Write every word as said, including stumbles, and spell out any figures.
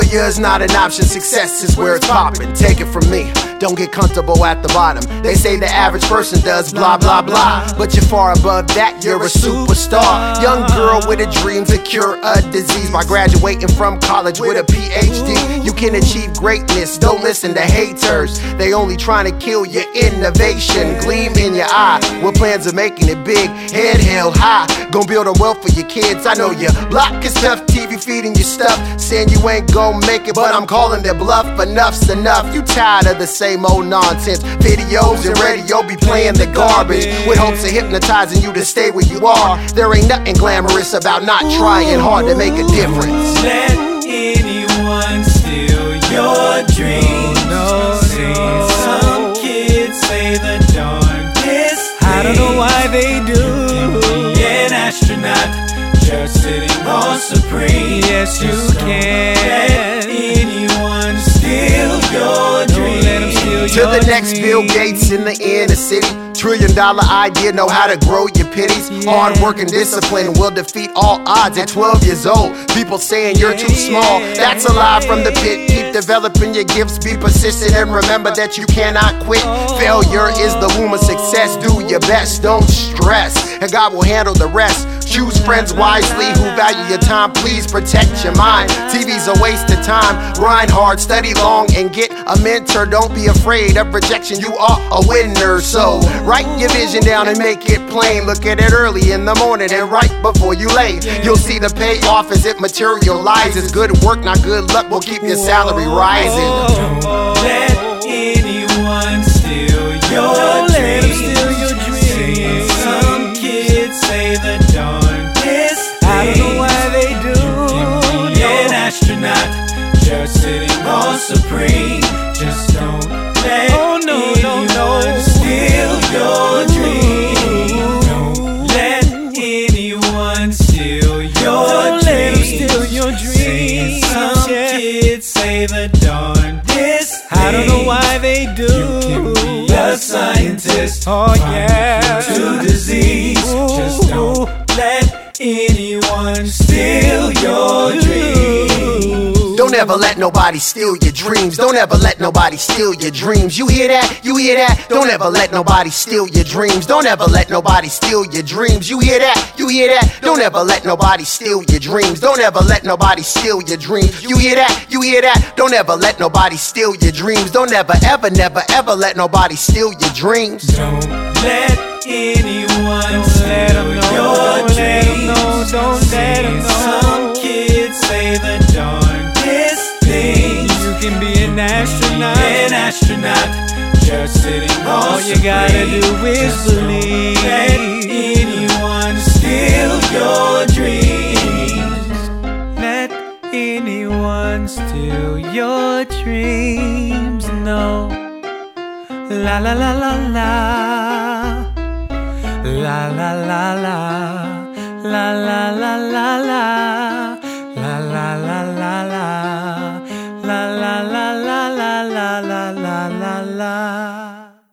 Failure is not an option, success is where it's poppin'. Take it from me, don't get comfortable at the bottom. They say the average person does blah blah blah, but you're far above that, you're a superstar. Young girl with a dream to cure a disease by graduating from college with a P H D. You can achieve greatness, don't listen to haters. They only trying to kill your innovation. Gleam in your eye with plans of making it big, head held high. Gonna build a wealth for your kids. I know your block is tough, T V feeding you stuff, saying you ain't gonna make it, but I'm calling their bluff. Enough's enough. You tired of the same old nonsense. Videos and radio be playing the garbage with hopes of hypnotizing you to stay where you are. There ain't nothing glamorous about not trying hard to make a difference. Let anyone steal your dreams. No, See, no. some kids say the darndest things. I don't know why they do. You can be an astronaut just sitting on Supreme. Yes, you Just don't can. let anyone steal your dreams. Let 'em steal To your the next Bill Gates in the inner city. Trillion dollar idea, know how to grow your pitties. Hard work and discipline will defeat all odds at twelve years old. People saying you're too small, that's a lie from the pit. Keep developing your gifts, be persistent, and remember that you cannot quit. Failure is the womb of success. Do your best, don't stress, and God will handle the rest. Choose friends wisely who value your time. Please protect your mind. T V's a waste of time. Grind hard, study long, and get a mentor. Don't be afraid of rejection. You are a winner. So write your vision down and make it plain. Look at it early in the morning and right before you lay. You'll see the payoff as it materializes. Good work, not good luck, will keep your salary rising. Don't let anyone steal your Don't let 'em dreams. steal your dreams. Some kids say the darndest things. I don't know why they do. You can be an astronaut just sitting on Supreme. Just don't let Oh, no, no, no. anyone steal your dreams. Don't let anyone steal your Don't let 'em dreams. steal your dreams. Some Yeah. kids say the darndest things. I don't know why they do. You can be a scientist. Oh, yeah. To disease. Just don't let anyone steal your dreams. Don't ever let nobody steal your dreams. Don't ever let nobody steal your dreams. You hear that? You hear that? Don't ever let nobody steal your dreams. Don't ever let nobody steal your dreams. You hear that? You hear that? Don't ever let nobody steal your dreams. Don't ever let nobody steal your dreams. You hear that? You hear that? Don't ever let nobody steal your dreams. Don't ever, ever, never, ever let nobody steal your dreams. Don't let anyone Don't let steal 'em know, your don't let 'em dreams. know, don't let 'em know. Some kids say the darndest things. You can be an astronaut. An astronaut just sitting on All you gotta Supreme. do is Just don't believe. let anyone steal your dreams. Let anyone steal your dreams. No. La la la la la. La la la la. La la la la la.